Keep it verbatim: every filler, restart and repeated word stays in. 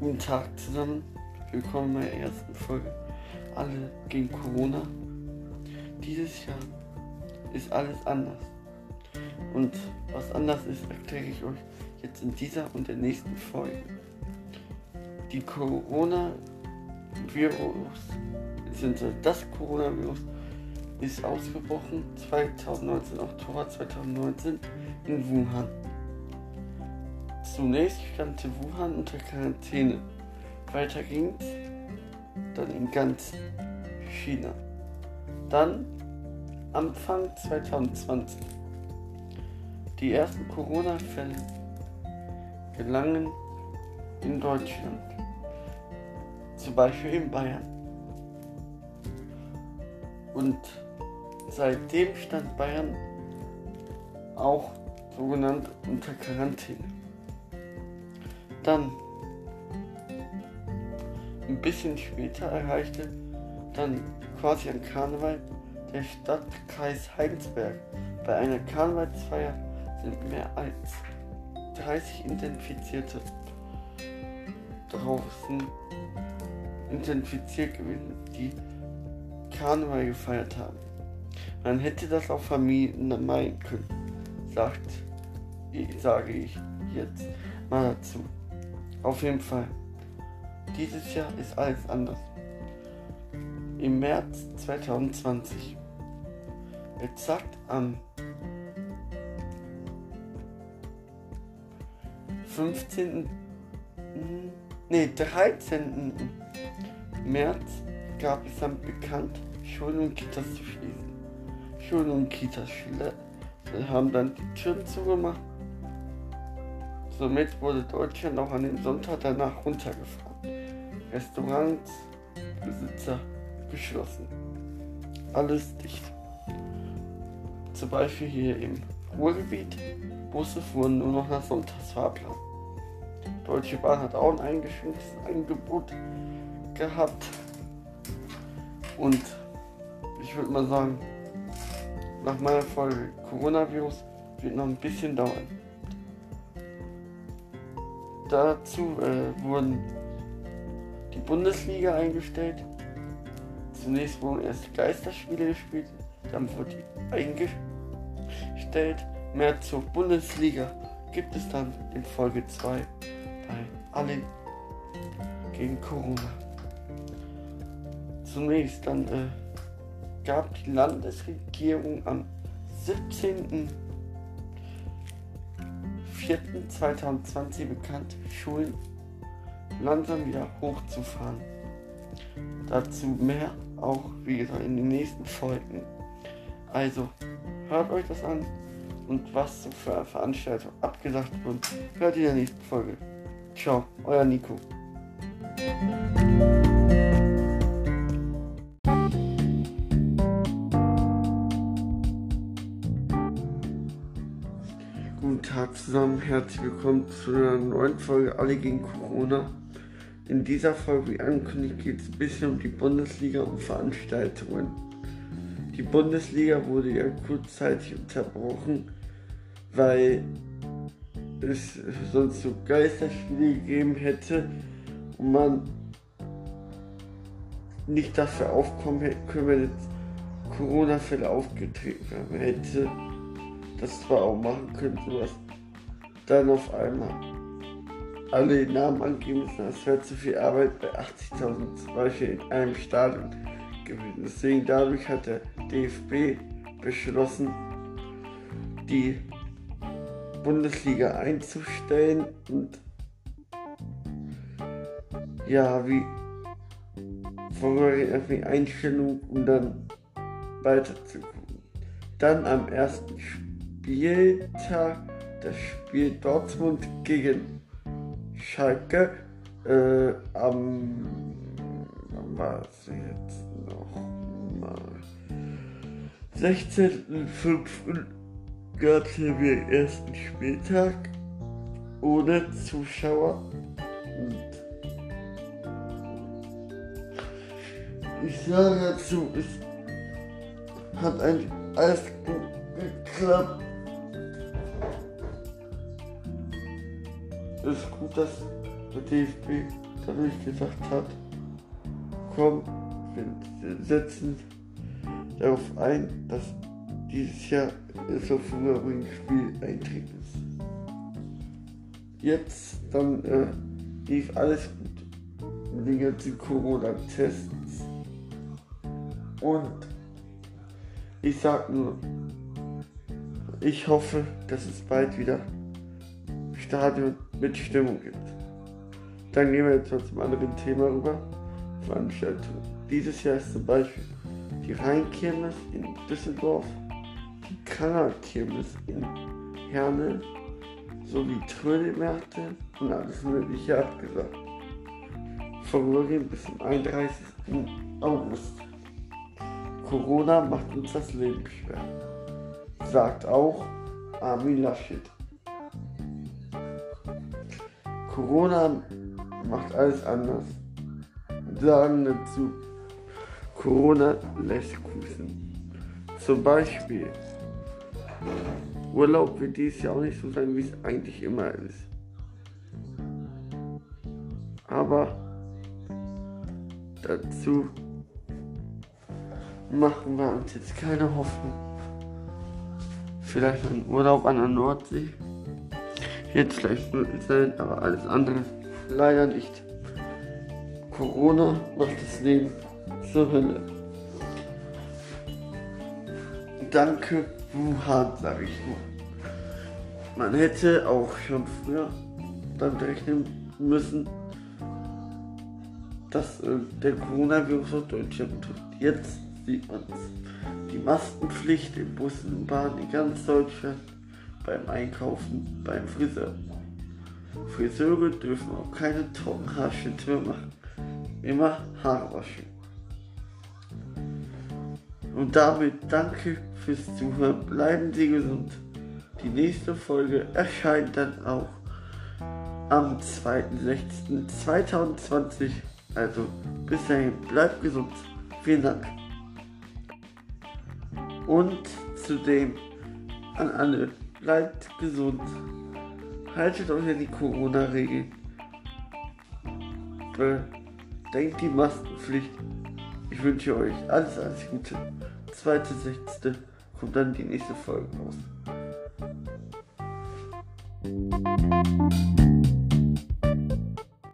Guten Tag zusammen, willkommen bei der ersten Folge Alle gegen Corona. Dieses Jahr ist alles anders. Und was anders ist, erkläre ich euch jetzt in dieser und der nächsten Folge. Die Coronavirus, beziehungsweise das Coronavirus ist ausgebrochen zweitausendneunzehn, Oktober zweitausendneunzehn in Wuhan. Zunächst stand Wuhan unter Quarantäne. Weiter ging's dann in ganz China. Dann Anfang zweitausendzwanzig. Die ersten Corona-Fälle gelangen in Deutschland, zum Beispiel in Bayern. Und seitdem stand Bayern auch sogenannt unter Quarantäne. Dann, ein bisschen später erreichte dann quasi an Karneval der Stadtkreis Heinsberg. Bei einer Karnevalsfeier sind mehr als dreißig Infizierte draußen infiziert gewesen, die Karneval gefeiert haben. Man hätte das auch Familien meinen können, sagt, sage ich jetzt mal dazu. Auf jeden Fall, dieses Jahr ist alles anders. Im März zweitausendzwanzig, exakt am fünfzehnten nee, dreizehnten März gab es dann bekannt, Schulen und Kitas zu schließen. Schulen und Kitas haben dann die Türen zugemacht. Somit wurde Deutschland auch an dem Sonntag danach runtergefahren. Restaurants, Besitzer geschlossen. Alles dicht. Zum Beispiel hier im Ruhrgebiet, Busse fuhren nur noch nach Sonntagsfahrplan. Deutsche Bahn hat auch ein eingeschränktes Angebot gehabt. Und ich würde mal sagen, nach meiner Folge Coronavirus wird noch ein bisschen dauern. Dazu äh, wurden die Bundesliga eingestellt. Zunächst wurden erst Geisterspiele gespielt, dann wurde die eingestellt. Mehr zur Bundesliga gibt es dann in Folge zwei bei Alle gegen Corona. Zunächst dann äh, gab die Landesregierung am siebzehnten vierten zweitausendzwanzig bekannt, Schulen langsam wieder hochzufahren. Dazu mehr auch, wie gesagt, in den nächsten Folgen. Also, hört euch das an und was so für Veranstaltungen abgesagt wurden, hört ihr in der nächsten Folge. Ciao, euer Nico. Guten Tag zusammen, herzlich willkommen zu einer neuen Folge Alle gegen Corona. In dieser Folge, wie angekündigt, geht es ein bisschen um die Bundesliga und Veranstaltungen. Die Bundesliga wurde ja kurzzeitig unterbrochen, weil es sonst so Geisterspiele gegeben hätte und man nicht dafür aufkommen hätte können, wenn jetzt Corona-Fälle aufgetreten wären. Man hätte das zwar auch machen können, sowas dann auf einmal alle Namen angeben müssen, das wäre zu viel Arbeit bei achtzigtausend zum Beispiel in einem Stadion gewesen. Deswegen dadurch hat der D F B beschlossen, die Bundesliga einzustellen und ja, wie vorher die Einstellung, um dann weiter zu gucken. Dann am ersten Spieltag das Spiel Dortmund gegen Schalke. Äh, am wann war es jetzt noch mal? sechzehnten fünften gab es ja den ersten Spieltag ohne Zuschauer. Und ich sage dazu, es hat eigentlich alles gut geklappt. Es ist gut, dass der D F B dadurch gesagt hat, komm, wir setzen darauf ein, dass dieses Jahr das auf vorherigen Spiel eintreten ist. Jetzt dann äh, lief alles gut mit den ganzen Corona-Tests und ich sag nur, ich hoffe, dass es bald wieder Stadion mit Stimmung gibt. Dann gehen wir jetzt mal zum anderen Thema rüber. Veranstaltungen. Dieses Jahr ist zum Beispiel die Rheinkirmes in Düsseldorf, die Kannerkirmes in Herne sowie Trödelmärkte und alles Mögliche abgesagt. Vorübergehend bis zum einunddreißigsten August. Corona macht uns das Leben schwer, sagt auch Armin Laschet. Corona macht alles anders. Sagen dazu, Corona lässt grüßen. Zum Beispiel, Urlaub wird dieses Jahr auch nicht so sein, wie es eigentlich immer ist. Aber dazu machen wir uns jetzt keine Hoffnung. Vielleicht ein Urlaub an der Nordsee. Jetzt vielleicht möglich sein, aber alles andere leider nicht. Corona macht das Leben zur Hölle. Danke Wuhan, sage ich nur. Man hätte auch schon früher damit rechnen müssen, dass äh, der Coronavirus auf Deutschland betrifft. Jetzt sieht man es. Die Maskenpflicht in Bussen und Bahnen in ganz Deutschland, beim Einkaufen, beim Friseur. Friseure dürfen auch keine Trockenhaarschnitte mehr machen. Immer Haare waschen. Und damit danke fürs Zuhören. Bleiben Sie gesund. Die nächste Folge erscheint dann auch am zweiten sechsten zweitausendzwanzig. Also bis dahin, bleibt gesund. Vielen Dank. Und zudem an alle, bleibt gesund. Haltet euch an die Corona-Regeln. Bedenkt die Maskenpflicht. Ich wünsche euch alles, alles Gute. zweiter sechster kommt dann die nächste Folge raus.